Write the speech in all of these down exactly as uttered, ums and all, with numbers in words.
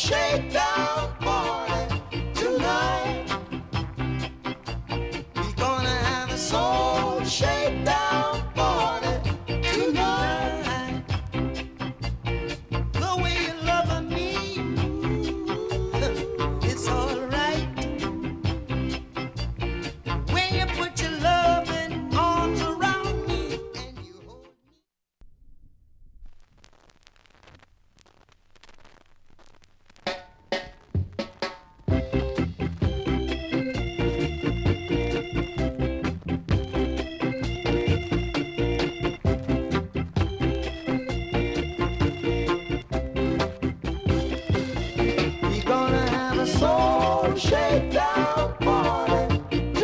shakedown party tonight. We're gonna have a soul shakedown party tonight. The way you're loving me, it's alright. When you put your loving arms around me and you hold me. We're gonna have a soul shakedown party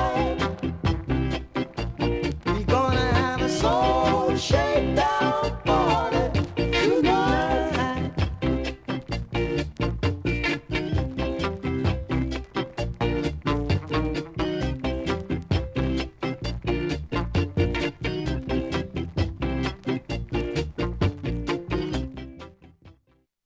tonight. We're gonna have a soul shakedown party.